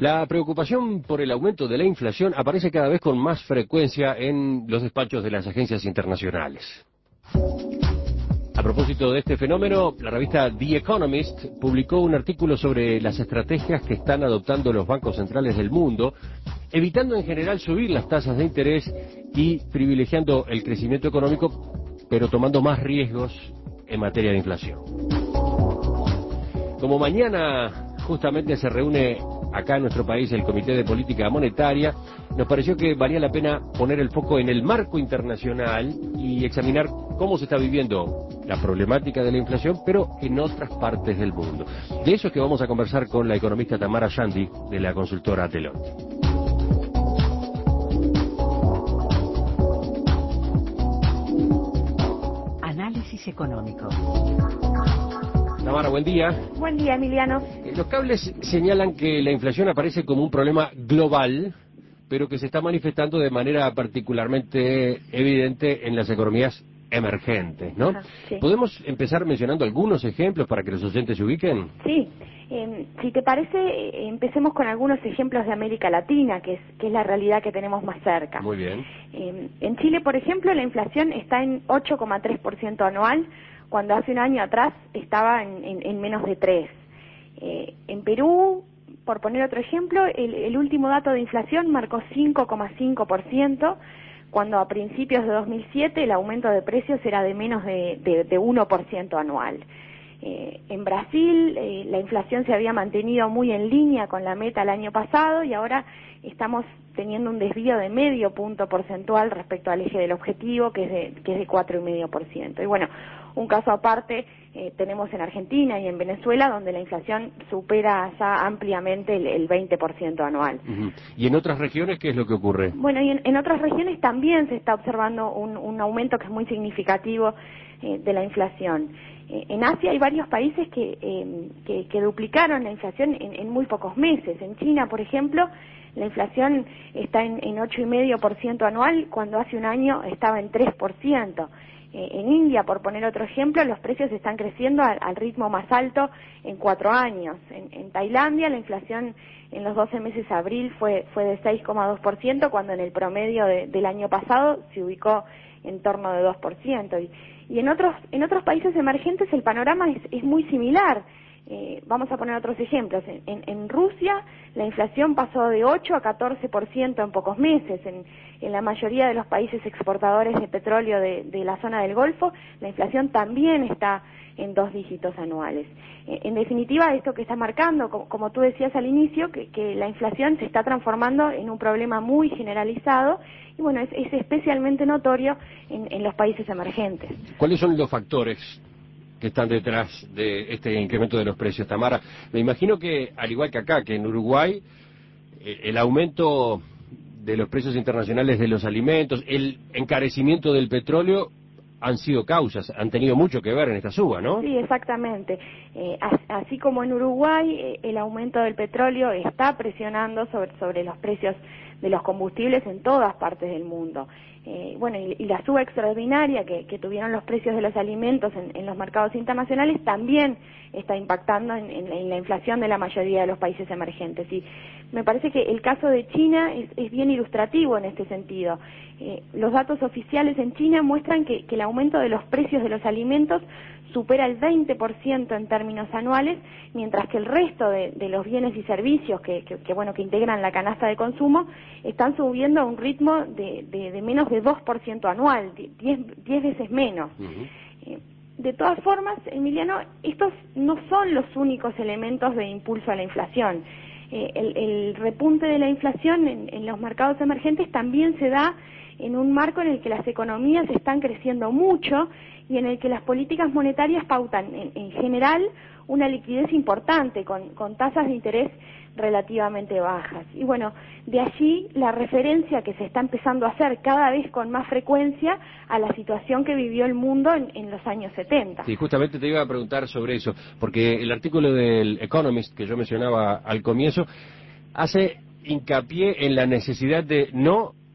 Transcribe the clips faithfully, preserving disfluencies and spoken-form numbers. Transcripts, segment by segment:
La preocupación por el aumento de la inflación aparece cada vez con más frecuencia en los despachos de las agencias internacionales. A propósito de este fenómeno, la revista The Economist publicó un artículo sobre las estrategias que están adoptando los bancos centrales del mundo, evitando en general subir las tasas de interés y privilegiando el crecimiento económico, pero tomando más riesgos en materia de inflación. Como mañana justamente se reúne acá en nuestro país el Comité de Política Monetaria, nos pareció que valía la pena poner el foco en el marco internacional y examinar cómo se está viviendo la problemática de la inflación, pero en otras partes del mundo. De eso es que vamos a conversar con la economista Tamara Yandi, de la consultora Deloitte. Análisis económico. Tamara, buen día. Buen día, Emiliano. Eh, Los cables señalan que la inflación aparece como un problema global, pero que se está manifestando de manera particularmente evidente en las economías emergentes, ¿no? Ajá, sí. ¿Podemos empezar mencionando algunos ejemplos para que los oyentes se ubiquen? Sí, eh, si te parece, eh, empecemos con algunos ejemplos de América Latina, que es, que es la realidad que tenemos más cerca. Muy bien. Eh, en Chile, por ejemplo, la inflación está en ocho coma tres por ciento anual, cuando hace un año atrás estaba en, en, en menos de tres. Eh, en Perú, por poner otro ejemplo, el, el último dato de inflación marcó cinco coma cinco por ciento, cuando a principios de dos mil siete el aumento de precios era de menos de, de, de uno por ciento anual. Eh, en Brasil eh, la inflación se había mantenido muy en línea con la meta el año pasado y ahora estamos teniendo un desvío de medio punto porcentual respecto al eje del objetivo, que es de, que es de cuatro coma cinco por ciento. Y bueno, un caso aparte eh, tenemos en Argentina y en Venezuela, donde la inflación supera ya ampliamente el, el veinte por ciento anual. Uh-huh. ¿Y en otras regiones qué es lo que ocurre? Bueno, y en, en otras regiones también se está observando un, un aumento que es muy significativo eh, de la inflación. Eh, en Asia hay varios países que, eh, que, que duplicaron la inflación en, en muy pocos meses. En China, por ejemplo, la inflación está en, en ocho coma cinco por ciento anual, cuando hace un año estaba en tres por ciento. Eh, en India, por poner otro ejemplo, los precios están creciendo al, al ritmo más alto en cuatro años. En, en Tailandia, la inflación en los doce meses de abril fue, fue de seis coma dos por ciento, cuando en el promedio de, del año pasado se ubicó en torno de dos por ciento. Y, y en otros, en otros países emergentes el panorama es, es muy similar. Eh, vamos a poner otros ejemplos. En, en, en Rusia la inflación pasó de ocho a catorce por ciento en pocos meses. En, en la mayoría de los países exportadores de petróleo de, de la zona del Golfo, la inflación también está en dos dígitos anuales. Eh, en definitiva, esto que está marcando, como, como tú decías al inicio, que, que la inflación se está transformando en un problema muy generalizado y bueno, es, es especialmente notorio en, en los países emergentes. ¿Cuáles son los factores que están detrás de este incremento de los precios, Tamara? Me imagino que, al igual que acá, que en Uruguay, eh, el aumento de los precios internacionales de los alimentos, el encarecimiento del petróleo, han sido causas, han tenido mucho que ver en esta suba, ¿no? Sí, exactamente. Eh, así como en Uruguay, eh, el aumento del petróleo está presionando sobre, sobre los precios de los combustibles en todas partes del mundo. Eh, bueno, y, y la suba extraordinaria que, que tuvieron los precios de los alimentos en, en los mercados internacionales también está impactando en, en, en la inflación de la mayoría de los países emergentes. Y me parece que el caso de China es, es bien ilustrativo en este sentido. Eh, los datos oficiales en China muestran que, que el aumento de los precios de los alimentos supera el veinte por ciento en términos anuales, mientras que el resto de, de los bienes y servicios que, que, que, bueno, que integran la canasta de consumo están subiendo a un ritmo de, de, de menos de dos por ciento anual, diez veces menos. Uh-huh. eh, de todas formas, Emiliano, estos no son los únicos elementos de impulso a la inflación. Eh, el, el repunte de la inflación en, en los mercados emergentes también se da en un marco en el que las economías están creciendo mucho y en el que las políticas monetarias pautan en, en general una liquidez importante con, con tasas de interés relativamente bajas. Y bueno, de allí la referencia que se está empezando a hacer cada vez con más frecuencia a la situación que vivió el mundo en, en los años setenta. Sí, justamente te iba a preguntar sobre eso, porque el artículo del Economist que yo mencionaba al comienzo hace hincapié en la necesidad de no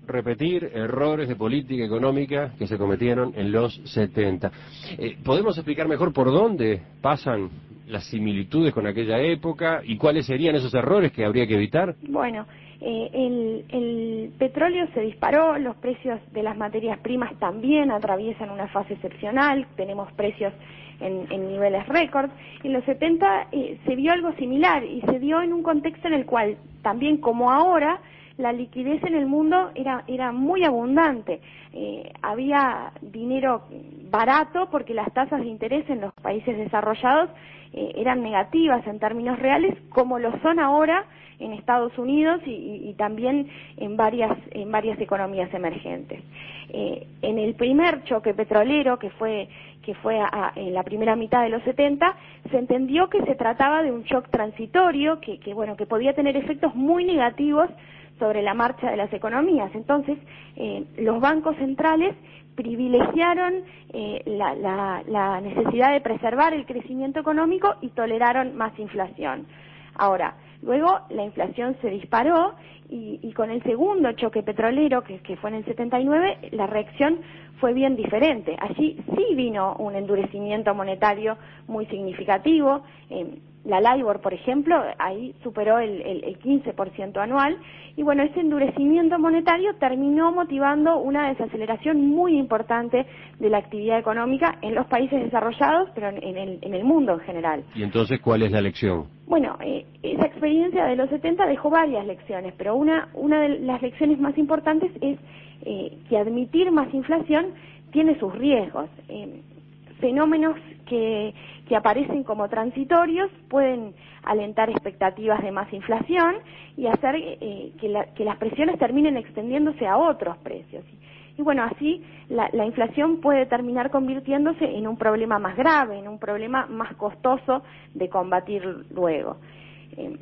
repetir errores de política económica que se cometieron en los setenta. Eh, ¿Podemos explicar mejor por dónde pasan las similitudes con aquella época y cuáles serían esos errores que habría que evitar? Bueno, eh, el, el petróleo se disparó, los precios de las materias primas también atraviesan una fase excepcional, tenemos precios en, en niveles récord. En los setenta eh, se vio algo similar y se dio en un contexto en el cual también como ahora la liquidez en el mundo era, era muy abundante. Eh, había dinero barato porque las tasas de interés en los países desarrollados eh, eran negativas en términos reales, como lo son ahora en Estados Unidos y, y, y también en varias, en varias economías emergentes. Eh, en el primer choque petrolero, que fue, que fue a, a, en la primera mitad de los setenta, se entendió que se trataba de un shock transitorio, que, que, bueno, que podía tener efectos muy negativos sobre la marcha de las economías. Entonces, eh, los bancos centrales privilegiaron eh, la, la, la necesidad de preservar el crecimiento económico y toleraron más inflación. Ahora, luego la inflación se disparó y, y con el segundo choque petrolero, que, que fue en el setenta y nueve, la reacción fue bien diferente. Allí sí vino un endurecimiento monetario muy significativo. Eh, la LIBOR, por ejemplo, ahí superó el, el, el quince por ciento anual, y bueno, ese endurecimiento monetario terminó motivando una desaceleración muy importante de la actividad económica en los países desarrollados, pero en el, en el mundo en general. ¿Y entonces cuál es la lección? Bueno, eh, esa experiencia de los setenta dejó varias lecciones, pero una, una de las lecciones más importantes es eh, que admitir más inflación tiene sus riesgos. Eh, fenómenos que, que aparecen como transitorios pueden alentar expectativas de más inflación y hacer eh, que, la, que las presiones terminen extendiéndose a otros precios. Y bueno, así la, la inflación puede terminar convirtiéndose en un problema más grave, en un problema más costoso de combatir luego. Eh,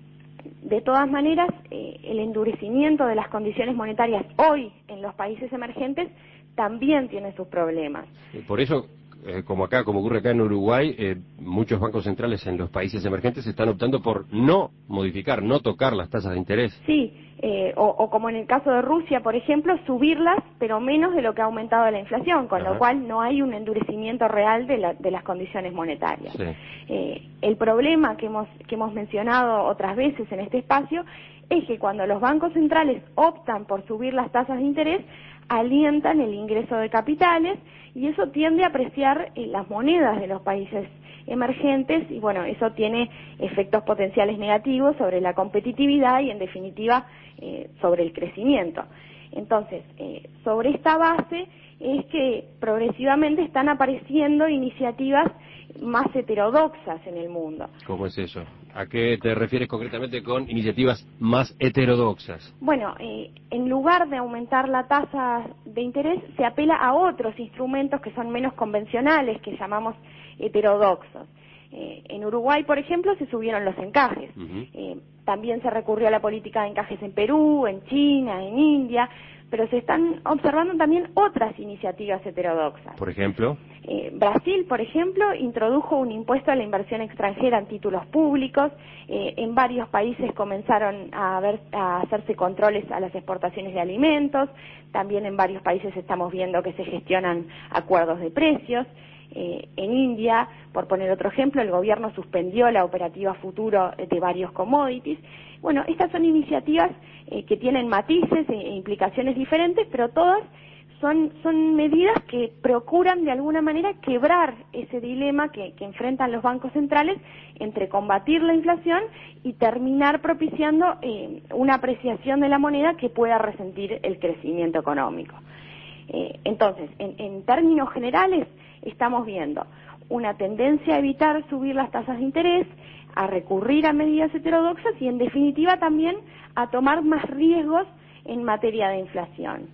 de todas maneras, eh, el endurecimiento de las condiciones monetarias hoy en los países emergentes también tiene sus problemas. Por eso, eh, como acá, como ocurre acá en Uruguay, eh, muchos bancos centrales en los países emergentes están optando por no modificar, no tocar las tasas de interés. Sí, eh, o, o como en el caso de Rusia, por ejemplo, subirlas, pero menos de lo que ha aumentado la inflación, con Ajá. lo cual no hay un endurecimiento real de, la, de las condiciones monetarias. Sí. Eh, el problema que hemos, que hemos mencionado otras veces en este espacio es que cuando los bancos centrales optan por subir las tasas de interés, alientan el ingreso de capitales y eso tiende a apreciar eh, las monedas de los países emergentes y bueno, eso tiene efectos potenciales negativos sobre la competitividad y en definitiva eh, sobre el crecimiento. Entonces, eh, sobre esta base es que progresivamente están apareciendo iniciativas más heterodoxas en el mundo. ¿Cómo es eso? ¿A qué te refieres concretamente con iniciativas más heterodoxas? Bueno, eh, en lugar de aumentar la tasa de interés, se apela a otros instrumentos que son menos convencionales, que llamamos heterodoxos. Eh, en Uruguay, por ejemplo, se subieron los encajes. Uh-huh. Eh, también se recurrió a la política de encajes en Perú, en China, en India, pero se están observando también otras iniciativas heterodoxas. Por ejemplo, Eh, Brasil, por ejemplo, introdujo un impuesto a la inversión extranjera en títulos públicos. Eh, en varios países comenzaron a, ver, a hacerse controles a las exportaciones de alimentos. También en varios países estamos viendo que se gestionan acuerdos de precios. Eh, en India, por poner otro ejemplo, el gobierno suspendió la operativa futuro de varios commodities. Bueno, estas son iniciativas eh, que tienen matices e implicaciones diferentes, pero todas Son, son medidas que procuran de alguna manera quebrar ese dilema que, que enfrentan los bancos centrales entre combatir la inflación y terminar propiciando eh, una apreciación de la moneda que pueda resentir el crecimiento económico. Eh, entonces, en, en términos generales, estamos viendo una tendencia a evitar subir las tasas de interés, a recurrir a medidas heterodoxas y, en definitiva, también a tomar más riesgos en materia de inflación.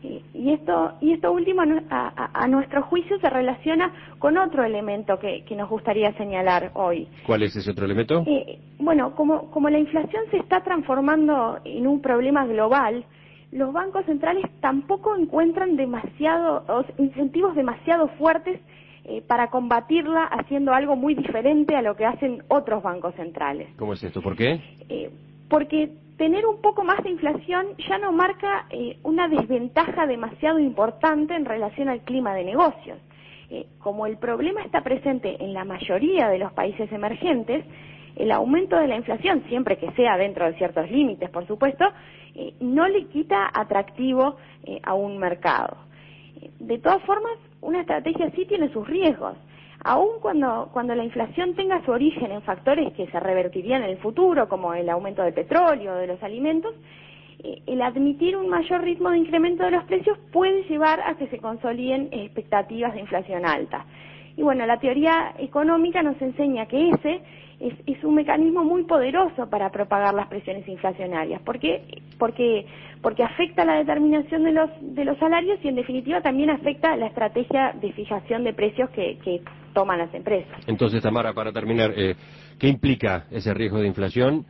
Y esto, y esto último, a, a, a nuestro juicio, se relaciona con otro elemento que, que nos gustaría señalar hoy. ¿cuál es ese otro elemento? Eh, bueno, como, como la inflación se está transformando en un problema global, los bancos centrales tampoco encuentran demasiado, o incentivos demasiado fuertes eh, para combatirla haciendo algo muy diferente a lo que hacen otros bancos centrales. ¿Cómo es esto? ¿Por qué? Eh, porque tener un poco más de inflación ya no marca eh, una desventaja demasiado importante en relación al clima de negocios. Eh, como el problema está presente en la mayoría de los países emergentes, el aumento de la inflación, siempre que sea dentro de ciertos límites, por supuesto, eh, no le quita atractivo eh, a un mercado. Eh, de todas formas, una estrategia sí tiene sus riesgos. Aun cuando, cuando la inflación tenga su origen en factores que se revertirían en el futuro, como el aumento del petróleo o de los alimentos, eh, el admitir un mayor ritmo de incremento de los precios puede llevar a que se consoliden expectativas de inflación alta. Y bueno, la teoría económica nos enseña que ese es, es un mecanismo muy poderoso para propagar las presiones inflacionarias. ¿Por qué? Porque, porque afecta la determinación de los, de los salarios y en definitiva también afecta la estrategia de fijación de precios que, que toman las empresas. Entonces, Tamara, para terminar, eh, ¿qué implica ese riesgo de inflación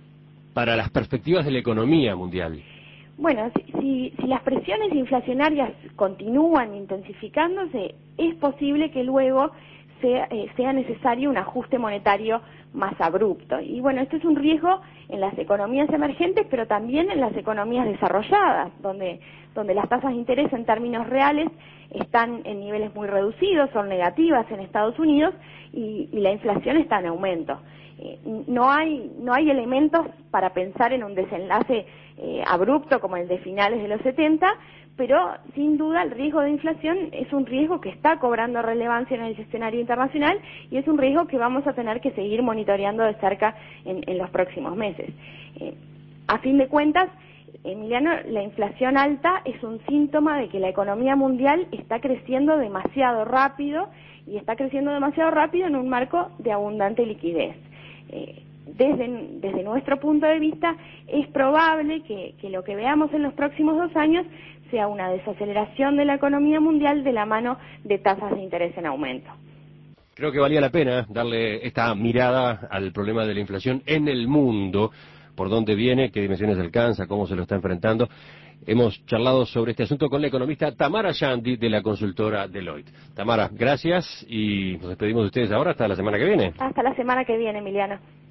para las perspectivas de la economía mundial? Bueno, si, si, si las presiones inflacionarias continúan intensificándose, es posible que luego sea, eh, sea necesario un ajuste monetario más abrupto. Y bueno, esto es un riesgo en las economías emergentes, pero también en las economías desarrolladas, donde, donde las tasas de interés en términos reales están en niveles muy reducidos, son negativas en Estados Unidos y, y la inflación está en aumento. Eh, no hay no hay elementos para pensar en un desenlace eh, abrupto como el de finales de los setenta, pero sin duda el riesgo de inflación es un riesgo que está cobrando relevancia en el escenario internacional y es un riesgo que vamos a tener que seguir monitoreando de cerca en, en los próximos meses. Eh, a fin de cuentas, Emiliano, la inflación alta es un síntoma de que la economía mundial está creciendo demasiado rápido y está creciendo demasiado rápido en un marco de abundante liquidez. Eh, desde, desde nuestro punto de vista, es probable que, que lo que veamos en los próximos dos años sea una desaceleración de la economía mundial de la mano de tasas de interés en aumento. Creo que valía la pena darle esta mirada al problema de la inflación en el mundo, por dónde viene, qué dimensiones alcanza, cómo se lo está enfrentando. Hemos charlado sobre este asunto con la economista Tamara Yandi de la consultora Deloitte. Tamara, gracias y nos despedimos de ustedes ahora hasta la semana que viene. Hasta la semana que viene, Emiliano.